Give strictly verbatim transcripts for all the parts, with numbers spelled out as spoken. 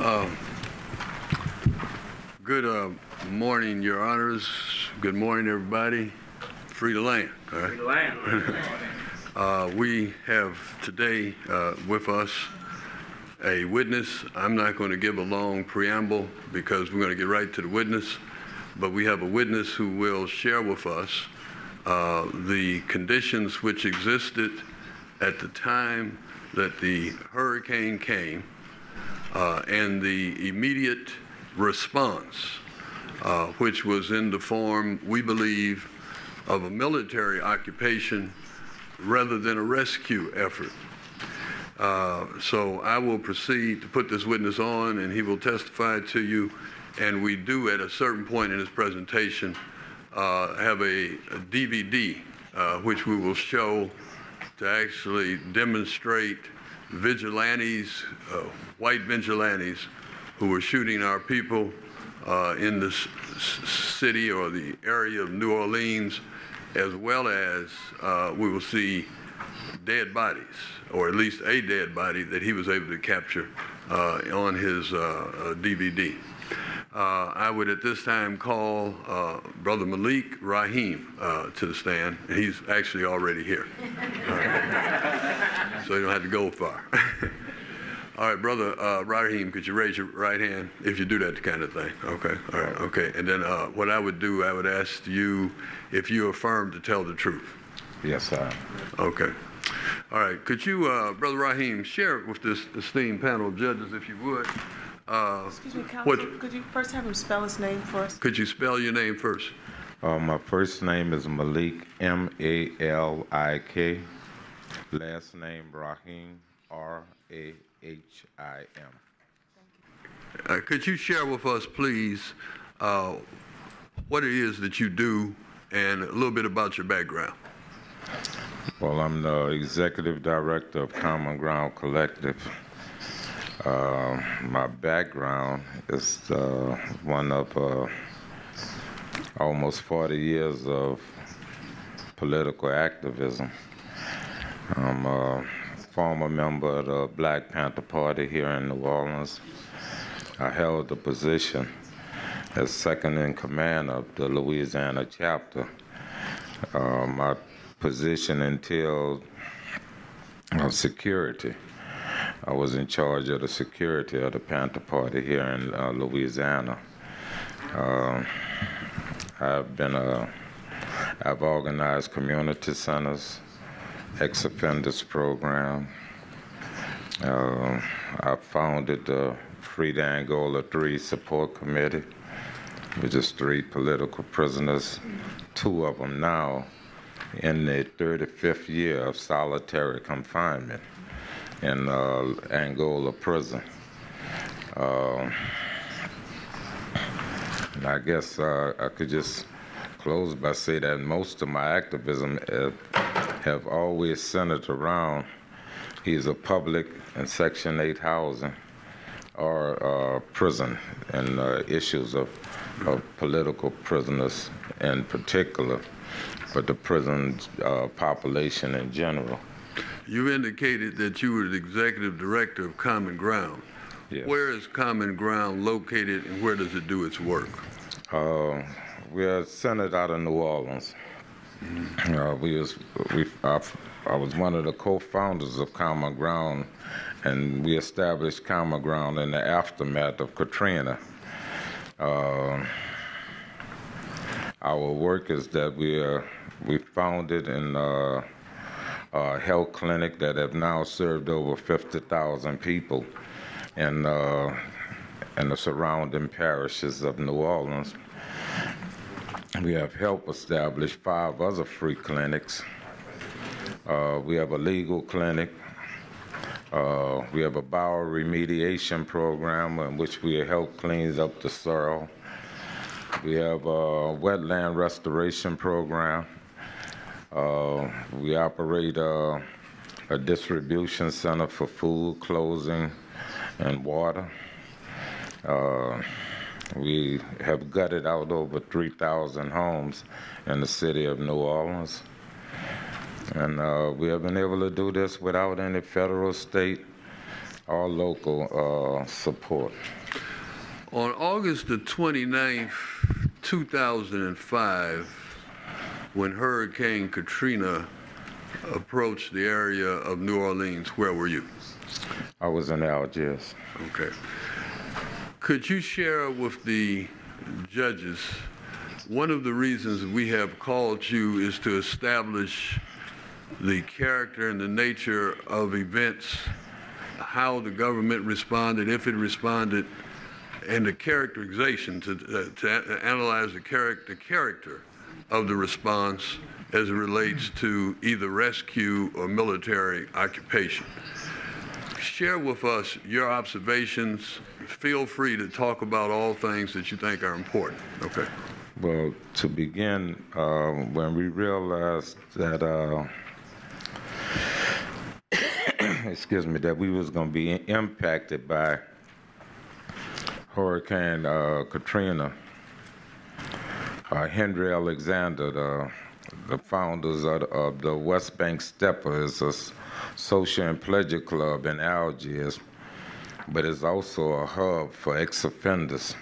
Uh, good uh, morning, Your Honors. Good morning, everybody. Free to land. All right? Free to land. uh, we have today uh, with us a witness. I'm not going to give a long preamble because we're going to get right to the witness, but we have a witness who will share with us uh, the conditions which existed at the time that the hurricane came uh, and the immediate response, uh, which was in the form, we believe, of a military occupation rather than a rescue effort. Uh, so I will proceed to put this witness on, and he will testify to you. And we do, at a certain point in his presentation, uh, have a, a D V D uh, which we will show to actually demonstrate vigilantes, uh, white vigilantes, who were shooting our people uh, in the s- city or the area of New Orleans, as well as uh, we will see dead bodies, or at least a dead body that he was able to capture uh, on his uh, uh, D V D. Uh, I would at this time call uh, Brother Malik Rahim uh, to the stand. He's actually already here, uh, so you don't have to go far. All right, Brother uh, Rahim, could you raise your right hand if you do that kind of thing? Okay, all right, okay. And then uh, what I would do, I would ask you if you affirm to tell the truth. Yes, sir. Okay. All right. Could you, uh, Brother Rahim, share with this esteemed panel of judges, if you would? Uh, Excuse me, counsel. what, could you first have him spell his name for us? could you spell your name first? Uh, my first name is Malik, M A L I K. Last name Rahim, R A H I M. Uh, could you share with us, please, uh, what it is that you do and a little bit about your background? Well, I'm the executive director of Common Ground Collective. Uh, my background is uh, one of uh, almost forty years of political activism. I'm a former member of the Black Panther Party here in New Orleans. I held the position as second in command of the Louisiana chapter. Uh, my position entailed uh, security. I was in charge of the security of the Panther Party here in uh, Louisiana. Uh, I've been a, I've organized community centers, ex-offenders program. Uh, I founded the Free Angola three Support Committee, which is three political prisoners, two of them now in their thirty-fifth year of solitary confinement in uh, Angola prison. Uh, I guess uh, I could just close by saying that most of my activism have, have always centered around either public and Section eight housing or uh, prison and uh, issues of, of political prisoners in particular, but the prison uh, population in general. You indicated that you were the executive director of Common Ground. Yes. Where is Common Ground located, and where does it do its work? Uh, we are centered out of New Orleans. Mm-hmm. Uh, we was, we, I, I was one of the co-founders of Common Ground, and we established Common Ground in the aftermath of Katrina. Uh, our work is that we are, we founded in uh, a health clinic that have now served over fifty thousand people in, uh, in the surrounding parishes of New Orleans. We have helped establish five other free clinics. Uh, we have a legal clinic. Uh, we have a bioremediation program in which we help clean up the soil. We have a wetland restoration program. Uh, we operate uh, a distribution center for food, clothing, and water. Uh, we have gutted out over three thousand homes in the city of New Orleans. And uh, we have been able to do this without any federal, state, all local uh, support. On August the twenty-ninth, two thousand five, when Hurricane Katrina approached the area of New Orleans, where were you? I was in Algiers. Okay. Could you share with the judges, one of the reasons we have called you is to establish the character and the nature of events, how the government responded, if it responded, and the characterization to, uh, to a- analyze the character, character of the response as it relates to either rescue or military occupation. Share with us your observations. Feel free to talk about all things that you think are important. Okay. Well, to begin, uh, when we realized that, uh, excuse me, that we was going to be impacted by Hurricane uh, Katrina, uh, Henry Alexander, the, the founders of the, of the West Bank Steppers, a s- social and pleasure club in Algiers, but it's also a hub for ex-offenders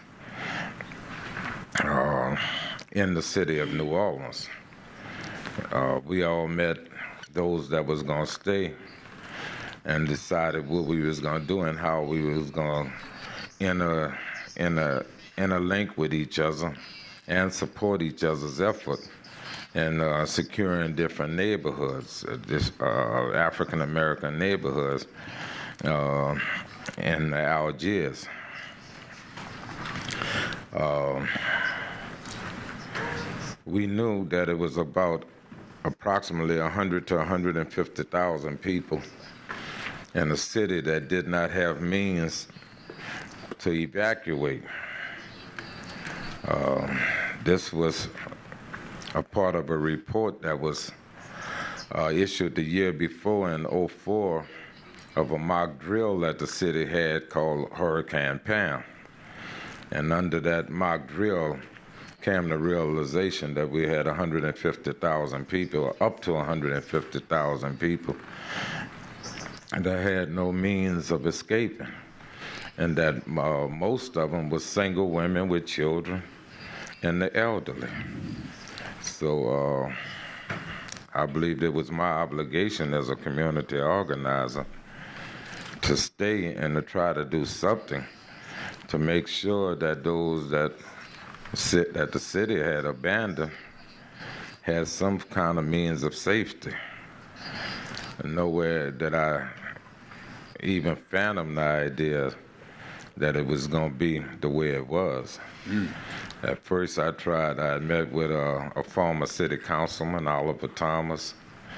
uh, in the city of New Orleans. Uh, we all met those that was going to stay and decided what we was going to do and how we was going to inter, inter, interlink with each other and support each other's effort in uh, securing different neighborhoods, uh, this, uh, African-American neighborhoods uh, in Algiers. Uh, we knew that it was about approximately one hundred to one hundred fifty thousand people in a city that did not have means to evacuate. Uh, this was a part of a report that was uh, issued the year before in oh four of a mock drill that the city had called Hurricane Pam. And under that mock drill came the realization that we had one hundred fifty thousand people, or up to one hundred fifty thousand people, that had no means of escaping. And that uh, most of them were single women with children and the elderly. So uh, I believed it was my obligation as a community organizer to stay and to try to do something to make sure that those that sit, that the city had abandoned had some kind of means of safety. And nowhere did I even fathom the idea that it was going to be the way it was. Mm. At first I tried, I had met with a, a former city councilman, Oliver Thomas,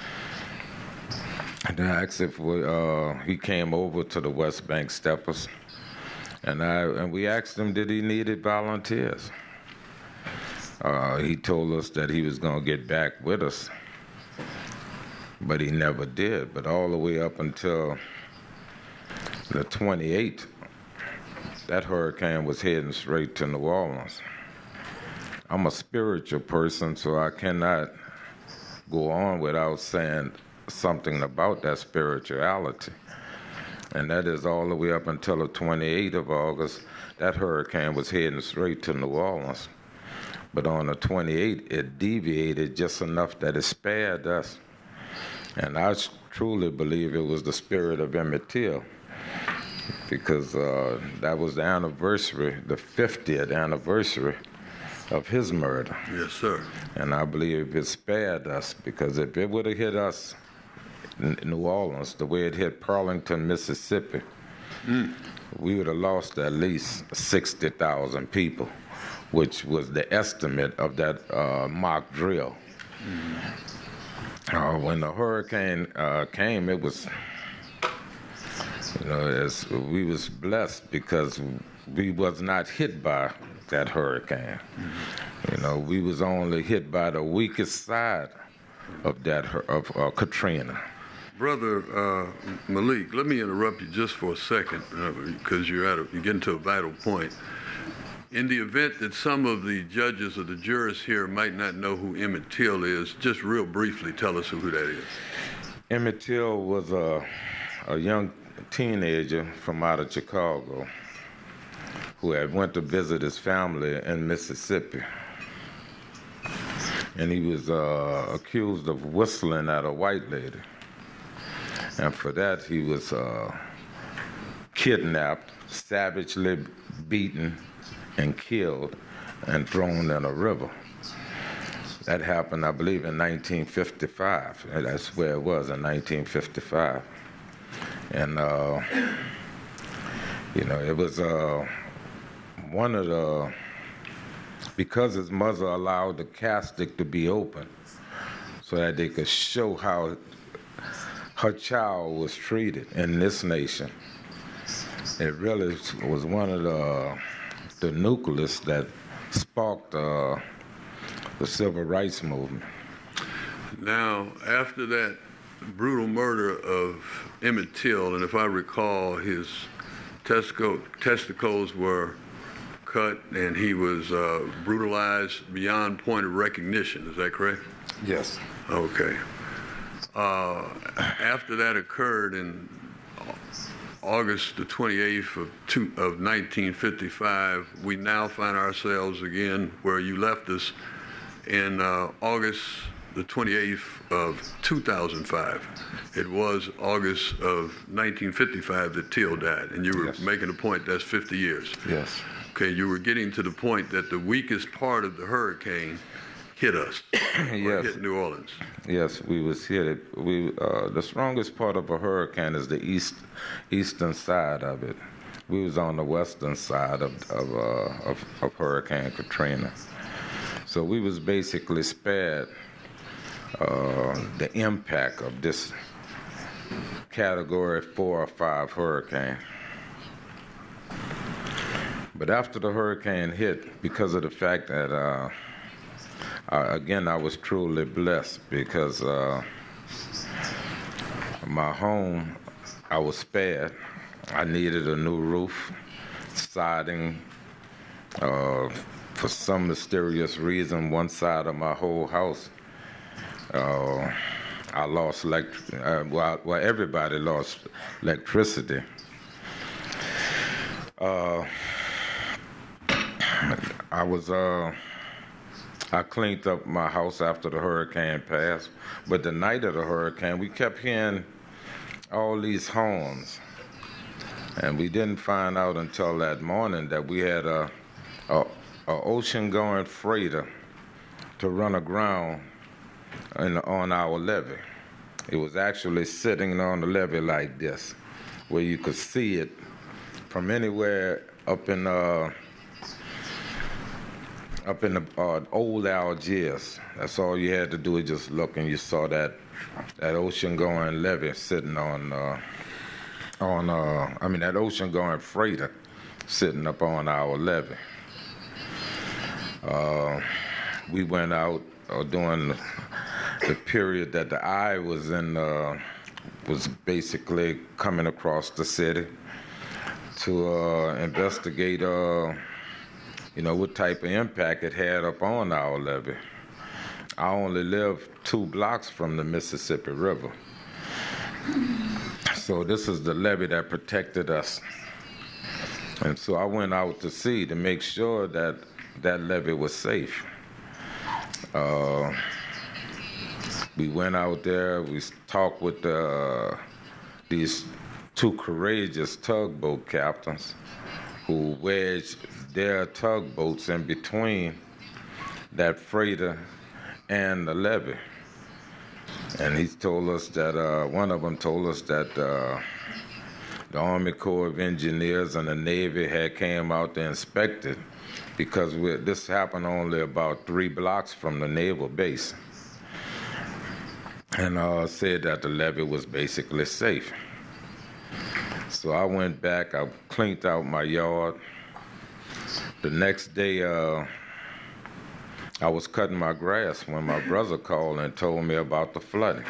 and I asked if we, uh, he came over to the West Bank Steppers, and, I, and we asked him did he needed volunteers. Uh, he told us that he was going to get back with us, but he never did. But all the way up until the twenty-eighth, that hurricane was heading straight to New Orleans. I'm a spiritual person, so I cannot go on without saying something about that spirituality. And that is all the way up until the twenty-eighth of August, that hurricane was heading straight to New Orleans. But on the twenty-eighth, it deviated just enough that it spared us. And I truly believe it was the spirit of Emmett Till, because uh, that was the anniversary, the fiftieth anniversary of his murder. Yes, sir. And I believe it spared us, because if it would have hit us in New Orleans the way it hit Pearlington, Mississippi, mm. we would have lost at least sixty thousand people, which was the estimate of that uh, mock drill. Mm. Uh, when the hurricane uh, came, it was, you know, as we was blessed because we was not hit by that hurricane. Mm-hmm. You know, we was only hit by the weakest side of that of uh, Katrina. Brother uh, Malik, let me interrupt you just for a second because uh, you're at a, you're getting to a vital point. In the event that some of the judges or the jurors here might not know who Emmett Till is, just real briefly tell us who that is. Emmett Till was a, a young teenager from out of Chicago who had went to visit his family in Mississippi. And he was uh, accused of whistling at a white lady. And for that, he was uh, kidnapped, savagely beaten, and killed, and thrown in a river. That happened, I believe, in nineteen fifty-five. That's where it was, in nineteen fifty-five. And, uh, you know, it was uh, one of the, because his mother allowed the casket to be open so that they could show how her child was treated in this nation. It really was one of the, the nucleus that sparked uh, the civil rights movement. Now, after that brutal murder of Emmett Till, and if I recall, his testicle, testicles were cut and he was uh, brutalized beyond point of recognition. Is that correct? Yes. Okay. Uh, after that occurred in August the twenty-eighth of, two, of nineteen fifty-five, we now find ourselves again where you left us in uh, August the twenty-eighth of two thousand five. It was August of nineteen fifty-five that Till died, and you were Yes. making a point that's fifty years. Yes. Okay, you were getting to the point that the weakest part of the hurricane hit us, or Yes. hit New Orleans. Yes, we was hit. We uh, the strongest part of a hurricane is the east eastern side of it. We was on the western side of of, uh, of, of Hurricane Katrina, so we was basically spared uh, the impact of this Category four or five hurricane. But after the hurricane hit, because of the fact that uh, Uh, again, I was truly blessed because uh, my home, I was spared. I needed a new roof, siding. Uh, for some mysterious reason, one side of my whole house, uh, I lost elect- uh, well, well, everybody lost electricity. Uh, I was... Uh, I cleaned up my house after the hurricane passed, but the night of the hurricane, we kept hearing all these horns, and we didn't find out until that morning that we had a, a, a ocean-going freighter to run aground in, on our levee. It was actually sitting on the levee like this, where you could see it from anywhere up in uh, up in the uh, old Algiers. That's all you had to do is just look, and you saw that that ocean-going levee sitting on uh, on uh, I mean that ocean-going freighter sitting up on our levee. Uh, we went out uh, during the, the period that the eye was in uh, was basically coming across the city to uh, investigate. Uh, you know, what type of impact it had up on our levee. I only live two blocks from the Mississippi River. So this is the levee that protected us. And so I went out to see to make sure that that levee was safe. Uh, we went out there, we talked with uh, these two courageous tugboat captains who wedged their tugboats in between that freighter and the levee. And he told us that, uh, one of them told us that uh, the Army Corps of Engineers and the Navy had came out to inspect it because we, this happened only about three blocks from the naval base. And uh, said that the levee was basically safe. So I went back, I cleaned out my yard. The next day, uh, I was cutting my grass when my brother called and told me about the flooding.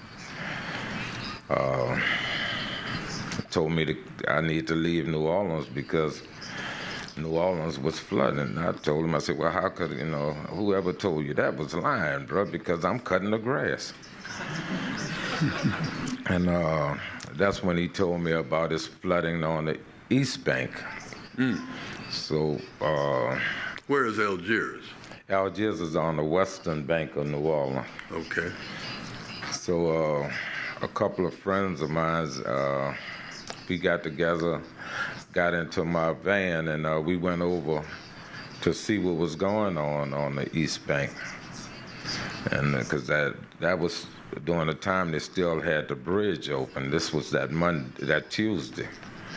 Uh, told me that I need to leave New Orleans because New Orleans was flooding. I told him, I said, well, how could, you know, whoever told you that was lying, bro, because I'm cutting the grass. And uh, that's when he told me about this flooding on the East Bank. Mm. So, uh, Where is Algiers? Algiers is on the western bank of New Orleans. Okay. So, uh, a couple of friends of mine, uh, we got together, got into my van, and uh, we went over to see what was going on on the East Bank. And because uh, that that was during the time they still had the bridge open. This was that Monday, that Tuesday.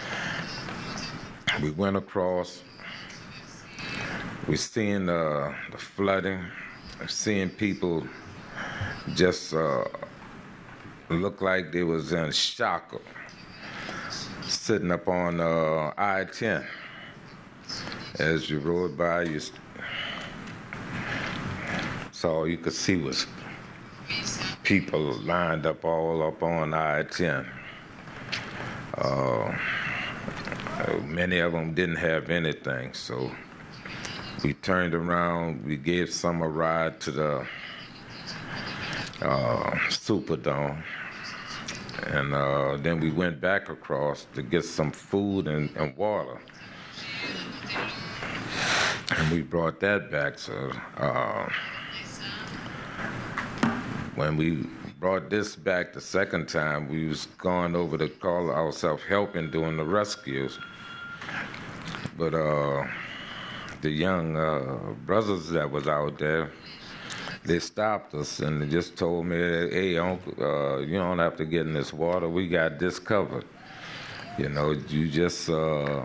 We went across. We seen uh, the flooding, seeing people just uh, look like they was in shock, sitting up on uh, I ten. As you rode by, you saw, you could see was people lined up all up on I ten. Uh, many of them didn't have anything, so we turned around, we gave some a ride to the uh, Superdome, and uh, then we went back across to get some food and, and water. And we brought that back, so uh, when we brought this back the second time, we was going over to call ourselves helping doing the rescues. But uh, the young uh, brothers that was out there, they stopped us and they just told me, hey, uncle, uh, you don't have to get in this water. We got this covered. You know, you just uh,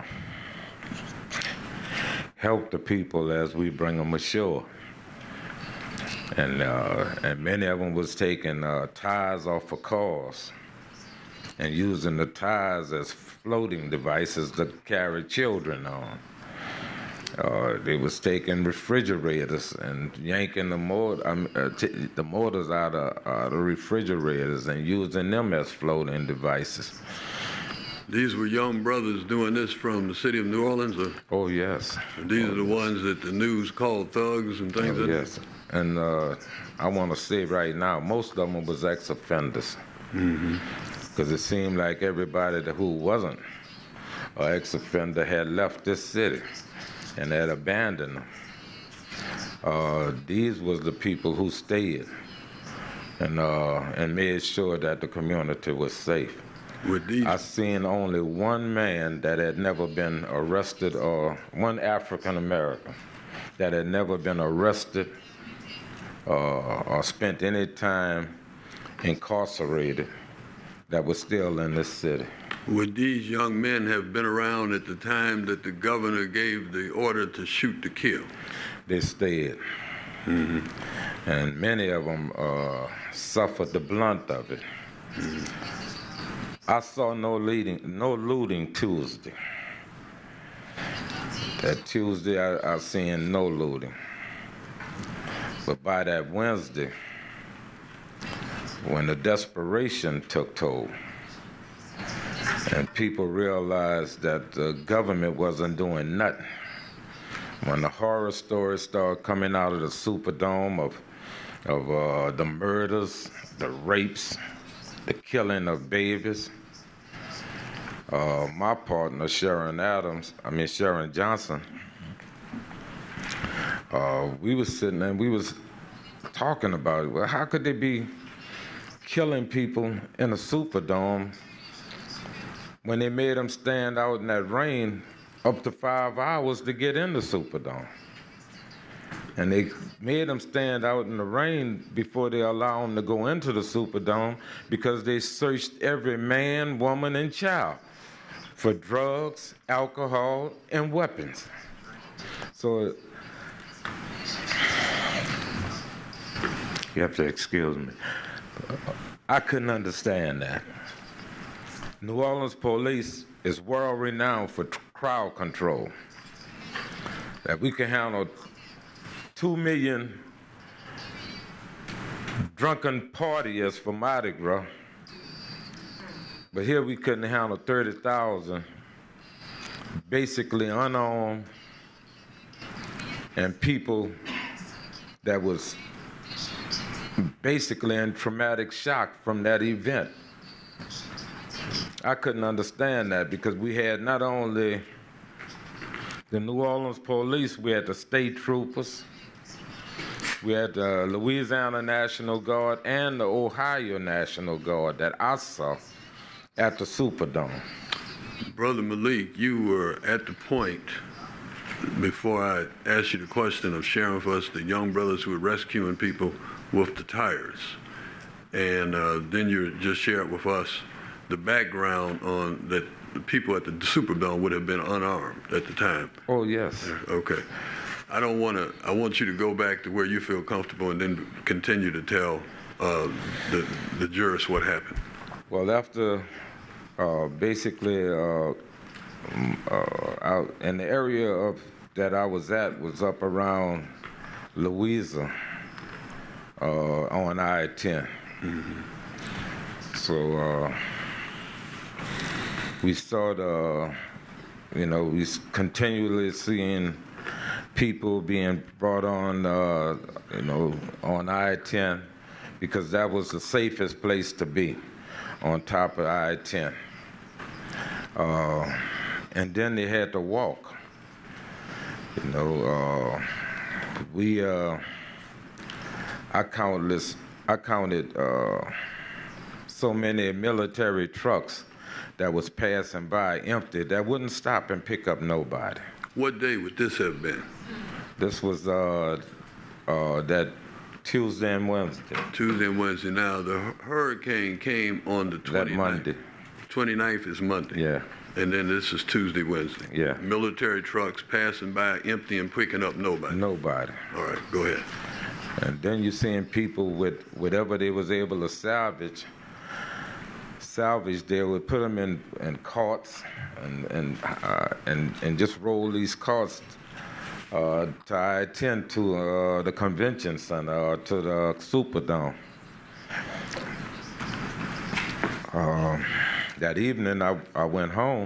help the people as we bring them ashore. And uh, and many of them was taking uh, tires off of cars and using the tires as floating devices to carry children on. Uh, they was taking refrigerators and yanking the motor, um, uh, t- the motors out of uh, the refrigerators and using them as floating devices. These were young brothers doing this from the city of New Orleans? Or? Oh, yes. And these oh, are the yes. ones that the news called thugs and things oh, like yes. that? And uh, I want to say right now, most of them was ex-offenders. Mm-hmm. Because it seemed like everybody who wasn't an ex-offender had left this city and had abandoned them. Uh, these was the people who stayed and uh, and made sure that the community was safe. With these, I seen only one man that had never been arrested, or one African American that had never been arrested uh, or spent any time incarcerated that was still in this city. Would these young men have been around at the time that the governor gave the order to shoot to kill? They stayed. Mm-hmm. And many of them uh, suffered the blunt of it. Mm-hmm. I saw no looting, no looting Tuesday. That Tuesday, I, I seen no looting. But by that Wednesday, when the desperation took toll, and people realized that the government wasn't doing nothing, when the horror stories started coming out of the Superdome of, of uh, the murders, the rapes, the killing of babies, uh, my partner, Sharon Adams, I mean Sharon Johnson, uh, we was sitting and we was talking about it. Well, how could they be killing people in a Superdome when they made them stand out in that rain up to five hours to get in the Superdome? And they made them stand out in the rain before they allow them to go into the Superdome because they searched every man, woman, and child for drugs, alcohol, and weapons. So you have to excuse me. I couldn't understand that. New Orleans police is world renowned for t- crowd control. That we can handle two million drunken partiers for Mardi Gras, but here we couldn't handle thirty thousand basically unarmed and people that was basically in traumatic shock from that event. I couldn't understand that because we had not only the New Orleans police, we had the state troopers, we had the Louisiana National Guard and the Ohio National Guard that I saw at the Superdome. Brother Malik, you were at the point, before I asked you the question of sharing with us the young brothers who were rescuing people with the tires. And uh, then you just shared with us the background on that the people at the Superdome would have been unarmed at the time. Oh, yes. Okay. I don't want to, I want you to go back to where you feel comfortable and then continue to tell uh, the, the jurors what happened. Well, after uh, basically uh, uh, out in the area of that I was at was up around Louisa uh, on I ten. Mm-hmm. So uh, we started, uh, you know, we continually seeing people being brought on, uh, you know, on I ten because that was the safest place to be, on top of I ten. Uh, and then they had to walk. You know, uh, we, uh, I countless, I counted uh, so many military trucks that was passing by empty that wouldn't stop and pick up nobody. What day would this have been? This was uh, uh, that Tuesday and Wednesday. Tuesday and Wednesday. Now, the hurricane came on the twenty-ninth. That Monday. twenty-ninth is Monday. Yeah. And then this is Tuesday, Wednesday. Yeah. Military trucks passing by, empty and picking up nobody. Nobody. All right, go ahead. And then you're seeing people with whatever they was able to salvage, salvage, they would put them in, in carts and and, uh, and and just roll these carts uh, to I ten to uh, the convention center or to the Superdome. Uh, that evening, I, I went home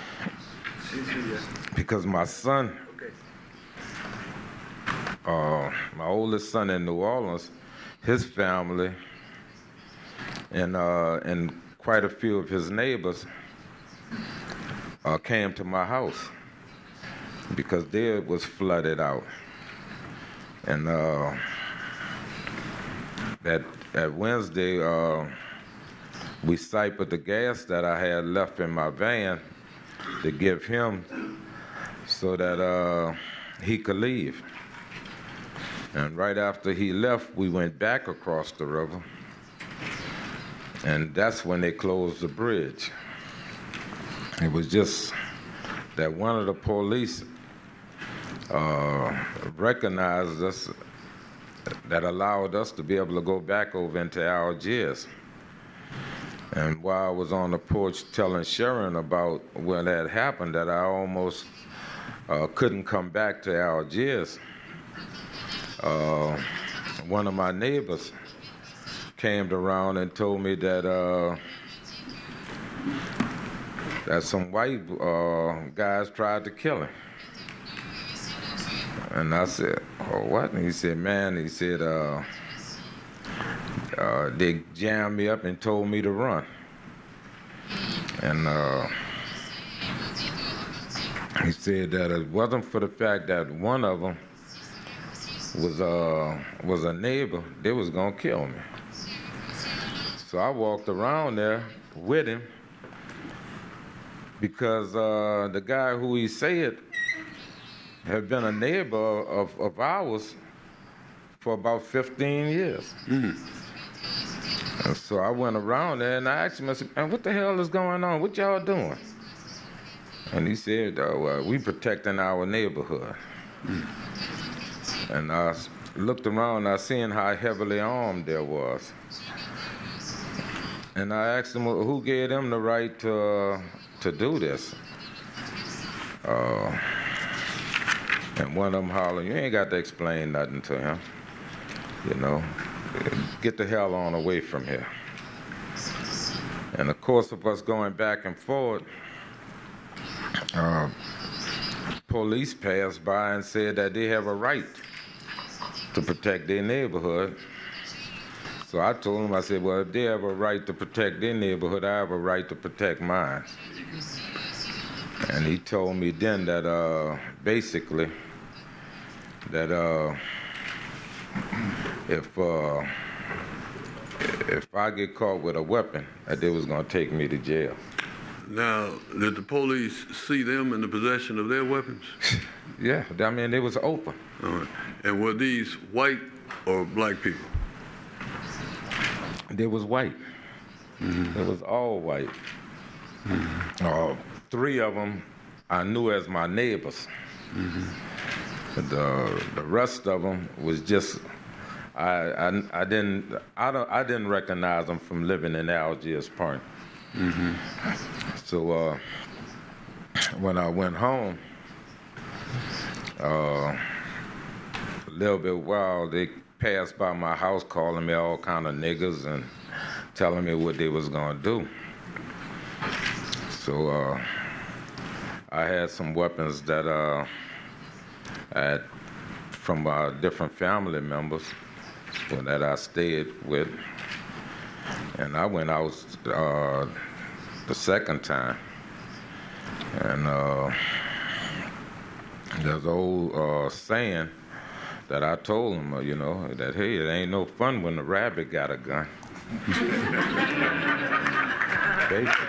because my son, uh, my oldest son in New Orleans, his family, and uh, and quite a few of his neighbors uh, came to my house because theirs was flooded out. And uh, that that Wednesday, uh, we siphoned the gas that I had left in my van to give him so that uh, he could leave. And right after he left, we went back across the river. And that's when they closed the bridge. It was just that one of the police uh, recognized us, that allowed us to be able to go back over into Algiers. And while I was on the porch telling Sharon about when that happened, that I almost uh, couldn't come back to Algiers, uh, one of my neighbors came around and told me that uh, that some white uh, guys tried to kill him. And I said, oh, what? And he said, man, he said, uh, uh, they jammed me up and told me to run. And uh, he said that it wasn't for the fact that one of them was, uh, was a neighbor, they was gonna kill me. So I walked around there with him because uh, the guy who he said had been a neighbor of, of ours for about fifteen years. Mm. And so I went around there and I asked him, I said, man, what the hell is going on? What y'all doing? And he said, oh, well, we protecting our neighborhood. Mm. And I looked around and I seen how heavily armed there was. And I asked him, well, who gave them the right to, uh, to do this? Uh, and one of them hollered, you ain't got to explain nothing to him. You know, get the hell on away from here. And of course, of us going back and forth, uh, police passed by and said that they have a right to protect their neighborhood. So So I told him, I said, well, if they have a right to protect their neighborhood, I have a right to protect mine. And he told me then that uh, basically that uh, if uh, if I get caught with a weapon, that they was gonna take me to jail. Now, did the police see them in the possession of their weapons? Yeah, I mean, it was open. All right. And were these white or black people? They was white. Mm-hmm. It was all white. Mm-hmm. Uh, three of them I knew as my neighbors. Mm-hmm. The the rest of them was just I I, I didn't I don't I didn't recognize them from living in Algiers Park. Mm-hmm. So uh, when I went home, uh, a little bit while they passed by my house calling me all kind of niggas and telling me what they was gonna do. So uh, I had some weapons that uh, I had from uh, different family members that I stayed with. And I went out uh, the second time. And uh, there's an old uh, saying that I told him, uh, you know, that, hey, it ain't no fun when the rabbit got a gun. Basically,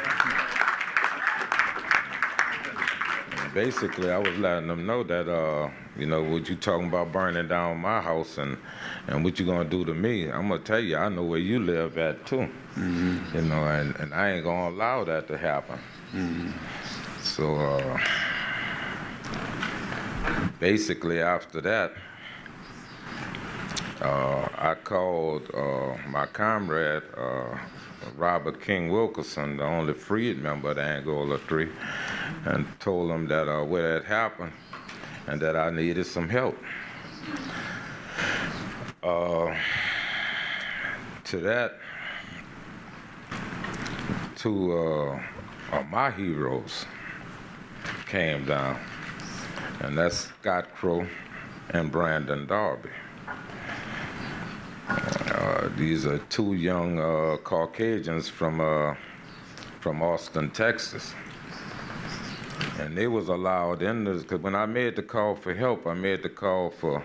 basically, I was letting them know that, uh, you know, what you talking about burning down my house and, and what you gonna do to me, I'm gonna tell you, I know where you live at too. Mm-hmm. You know, and, and I ain't gonna allow that to happen. Mm-hmm. So, uh, basically after that, uh, I called uh, my comrade, uh, Robert King Wilkerson, the only freed member of the Angola Three, and told him that uh, what had happened and that I needed some help. Uh, to that, two uh, of my heroes came down, and that's Scott Crow and Brandon Darby. Uh, these are two young uh, Caucasians from uh, from Austin, Texas. And they was allowed in, because when I made the call for help, I made the call for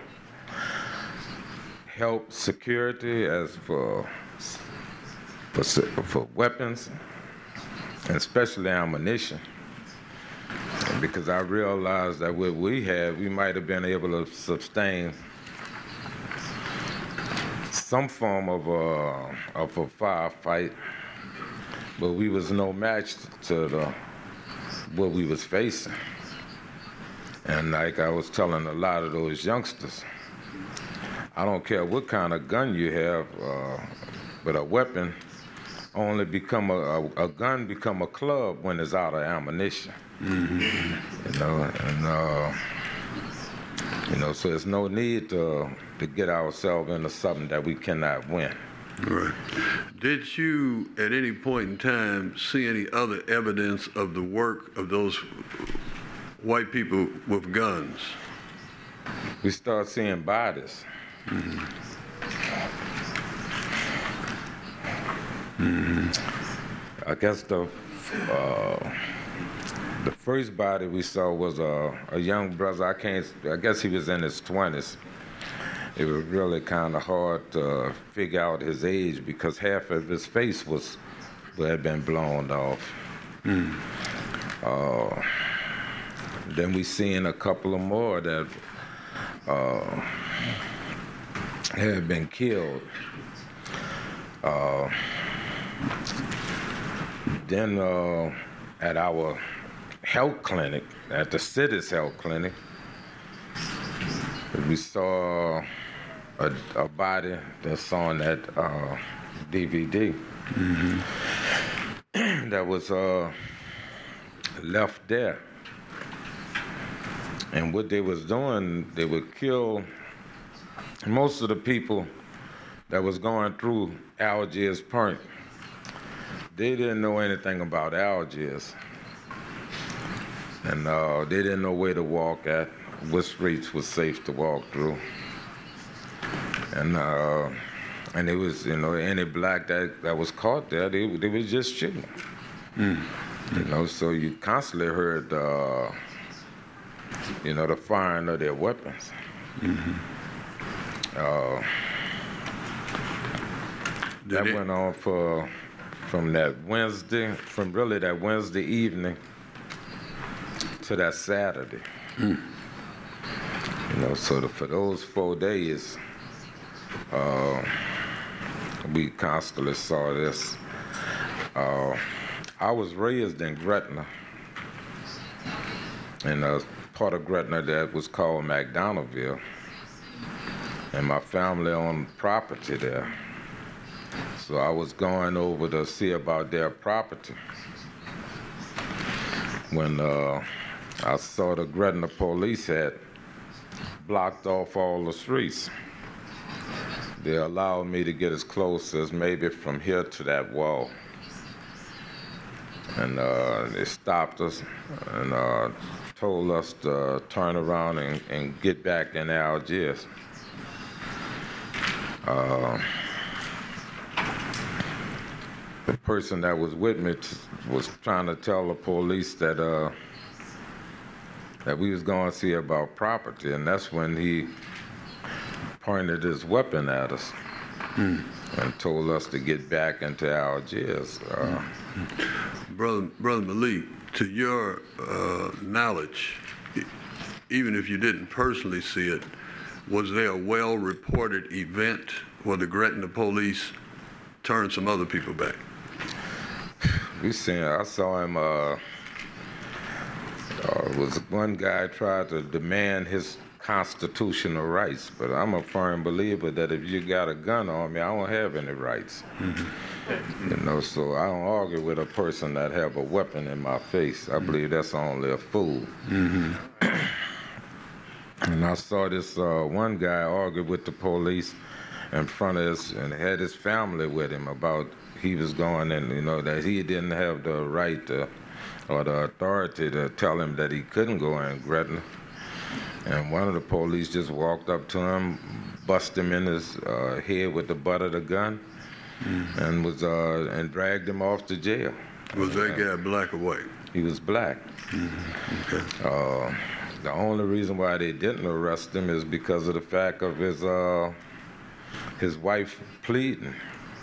help, security, as for, for, for weapons, and especially ammunition. Because I realized that what we had, we might have been able to sustain some form of a, of a firefight, but we was no match to the what we was facing. And like I was telling a lot of those youngsters, I don't care what kind of gun you have, uh, but a weapon only become a, a, a gun become a club when it's out of ammunition. Mm-hmm. You know, and uh, you know, so there's no need to to get ourselves into something that we cannot win. Right. Did you, at any point in time, see any other evidence of the work of those white people with guns? We start seeing bodies. Mm-hmm. Mm-hmm. I guess the uh, the first body we saw was a, a young brother. I can't. I guess he was in his twenties. It was really kind of hard to figure out his age because half of his face was had been blown off. Mm. Uh, then we seen a couple of more that uh, had been killed. Uh, then uh, at our health clinic, at the city's health clinic, we saw a, a body that's on that uh, D V D. Mm-hmm. That was uh, left there. And what they was doing, they would kill most of the people that was going through Algiers Park. They didn't know anything about Algiers. And uh, they didn't know where to walk at, what streets was safe to walk through. And uh, and it was, you know, any black that, that was caught there, they, they was just shooting. Mm. You know, so you constantly heard, uh, you know, the firing of their weapons. Mm-hmm. Uh, that it? went on for, from that Wednesday, from really that Wednesday evening to that Saturday. Mm. You know, so the, for those four days, uh, we constantly saw this. Uh, I was raised in Gretna, in a part of Gretna that was called McDonaldville, and my family owned property there. So I was going over to see about their property when uh, I saw the Gretna police had blocked off all the streets. They allowed me to get as close as maybe from here to that wall. And uh, they stopped us and uh, told us to turn around and, and get back in Algiers. Uh, the person that was with me t- was trying to tell the police that uh, that we was going to see about property, and that's when he pointed his weapon at us mm. and told us to get back into Algiers. Uh, Brother, Brother Malik, to your uh, knowledge, even if you didn't personally see it, was there a well-reported event where the Gretna police turned some other people back? We seen. I saw him. Uh, uh, was one guy tried to demand his constitutional rights, but I'm a firm believer that if you got a gun on me, I don't have any rights. Mm-hmm. You know, so I don't argue with a person that have a weapon in my face. I believe that's only a fool. Mm-hmm. And I saw this uh, one guy argue with the police in front of us and had his family with him about he was going in, you know, that he didn't have the right to, or the authority to tell him that he couldn't go in Gretna. And one of the police just walked up to him, bust him in his uh, head with the butt of the gun, mm-hmm. and was uh, and dragged him off to jail. Was that guy black or white? He was black. Mm-hmm. Okay. Uh, the only reason why they didn't arrest him is because of the fact of his uh, his wife pleading.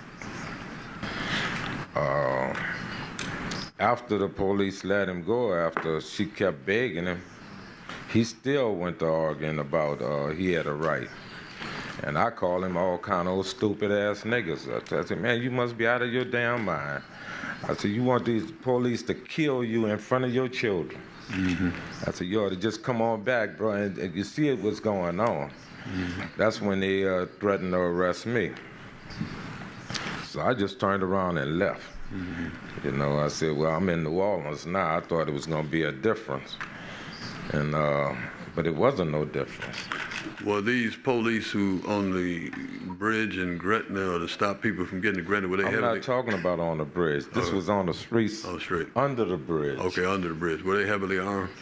Uh, after the police let him go, after she kept begging him, he still went to arguing about uh, he had a right. And I call him all kind of stupid ass niggas. I said, man, you must be out of your damn mind. I said, you want these police to kill you in front of your children. Mm-hmm. I said, you ought to just come on back, bro, and, and you see what's going on. Mm-hmm. That's when they uh, threatened to arrest me. So I just turned around and left. Mm-hmm. You know, I said, well, I'm in New Orleans now. I thought it was going to be a difference. And uh, but it wasn't no difference. Well, these police who on the bridge in Gretna or to stop people from getting to Gretna, were they I'm heavily... not talking about on the bridge. This uh, was on the streets. On the street. Under the bridge. Okay, under the bridge. Were they heavily armed?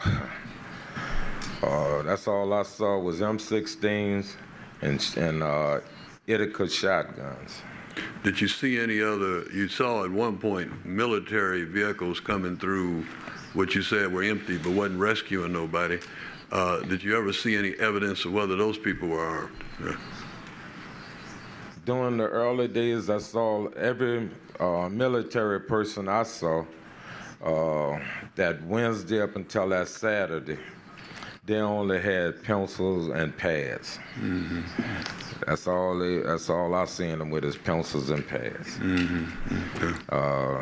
uh, that's all I saw was M sixteens and and uh, Ithaca shotguns. Did you see any other? You saw at one point military vehicles coming through, what you said were empty, but wasn't rescuing nobody. Uh, did you ever see any evidence of whether those people were armed? Yeah. During the early days, I saw every uh, military person I saw uh, that Wednesday up until that Saturday, they only had pencils and pads. Mm-hmm. That's all. They, that's all I seen them with is pencils and pads. Mm-hmm. Okay. Uh,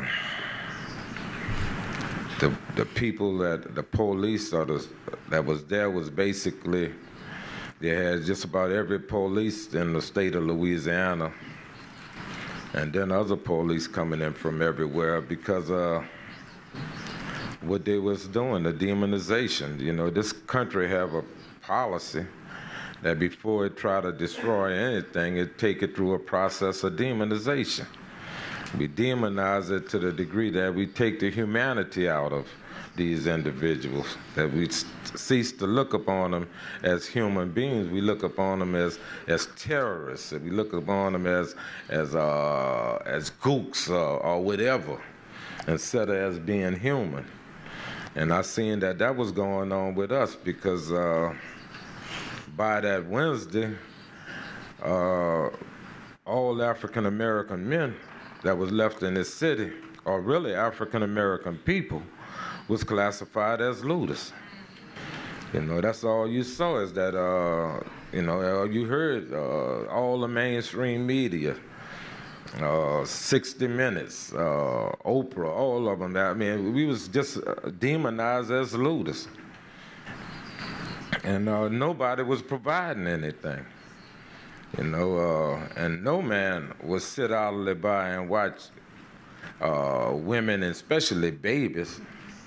the the people that the police or the, that was there was basically they had just about every police in the state of Louisiana, and then other police coming in from everywhere because uh, what they was doing, the demonization. You know, this country have a policy that before it try to destroy anything, it take it through a process of demonization. We demonize it to the degree that we take the humanity out of these individuals, that we cease to look upon them as human beings. We look upon them as as terrorists. We look upon them as as uh, as gooks or, or whatever, instead of as being human. And I seen that that was going on with us, because uh, by that Wednesday, uh, all African American men that was left in this city, or really African American people, was classified as looters. You know, that's all you saw, is that, uh, you know, all you heard, uh, all the mainstream media, uh, sixty minutes, uh, Oprah, all of them. I mean, we was just uh, demonized as looters. And uh, nobody was providing anything. You know, uh, and no man would sit idly by and watch uh, women, especially babies,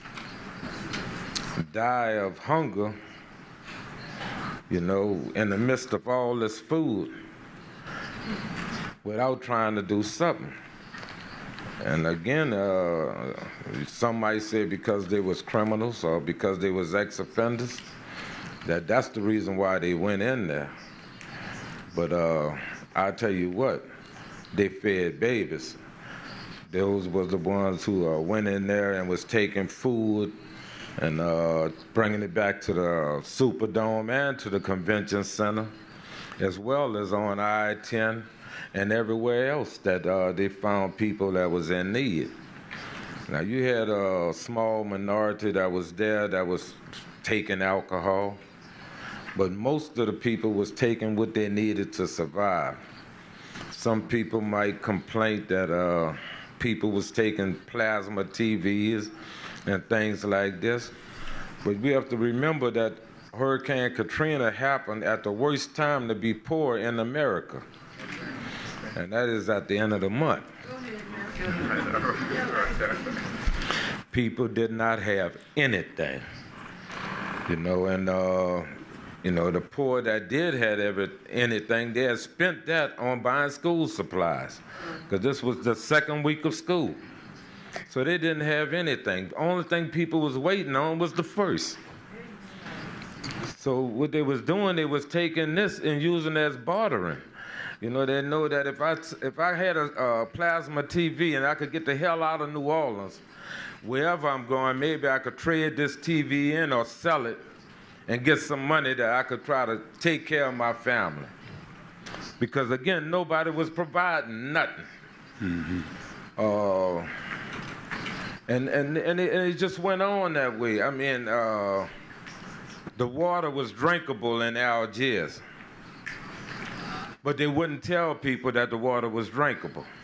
die of hunger, you know, in the midst of all this food, without trying to do something. And again, uh, some might say because they was criminals or because they was ex-offenders, that that's the reason why they went in there. But uh, I tell you what, they fed babies. Those was the ones who uh, went in there and was taking food and uh, bringing it back to the Superdome and to the convention center, as well as on I ten and everywhere else that uh, they found people that was in need. Now, you had a small minority that was there that was taking alcohol, but most of the people was taking what they needed to survive. Some people might complain that uh, people was taking plasma T Vs and things like this, but we have to remember that Hurricane Katrina happened at the worst time to be poor in America, and that is at the end of the month. People did not have anything, you know, and uh, you know, the poor that did have every, anything, they had spent that on buying school supplies, because this was the second week of school. So they didn't have anything. The only thing people was waiting on was the first. So what they was doing, they was taking this and using it as bartering. You know, they know that if I, if I had a, a plasma T V and I could get the hell out of New Orleans, wherever I'm going, maybe I could trade this T V in or sell it and get some money that I could try to take care of my family. Because again, nobody was providing nothing. Mm-hmm. Uh, and, and, and, it, and it just went on that way. I mean, uh, the water was drinkable in Algiers, but they wouldn't tell people that the water was drinkable.